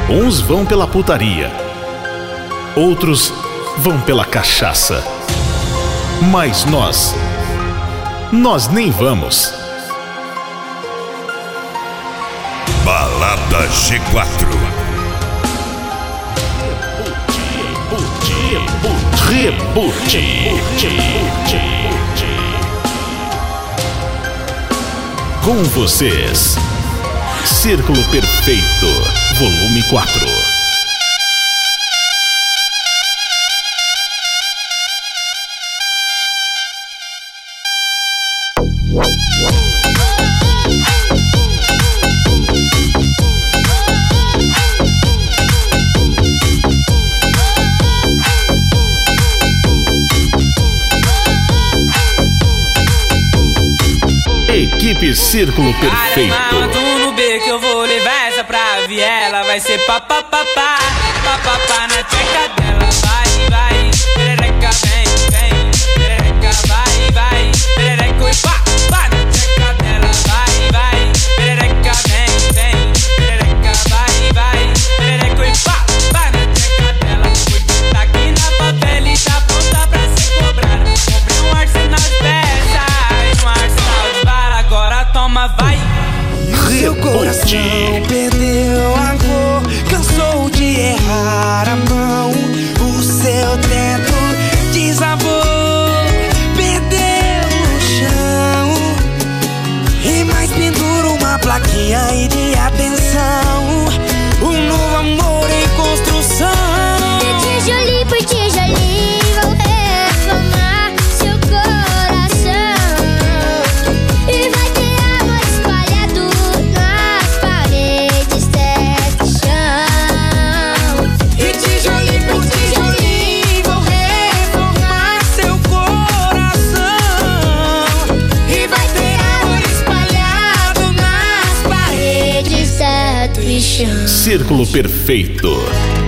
Uns vão pela putaria, outros vão pela cachaça. Mas nós nem vamos. Balada G4. Reboot. Com vocês, Círculo Perfeito, volume 4. Equipe Círculo Perfeito. Cara, tu no B que eu vou levar essa pra viela. Vai ser papapá, papapá na tcheca dela. Vai, vai, perereca, vem, vem. Perereca, vai, vai, perereca e pá, pá na tcheca dela. Vai, vai, perereca, vem, vem. Perereca, vai, vai, perereca e pá, pá na tcheca dela. Tá aqui na favela e tá pronta pra ser cobrada. Comprei um arsenal de peças e um arsenal de bala. Agora toma, vai. Seu coração perdeu a cor, cansou de errar a mão. O seu teto desabou, perdeu o chão. E mais pendura uma plaquinha aí de atenção. Um novo amor em construção. De tijolo por tijolinho vou reformar seu coração. E vai ter amor espalhado nas paredes desse chão. E tijolinho por tijolinho vou reformar seu coração. E vai ter amor espalhado nas paredes. Redes, teto e chão. Círculo Perfeito.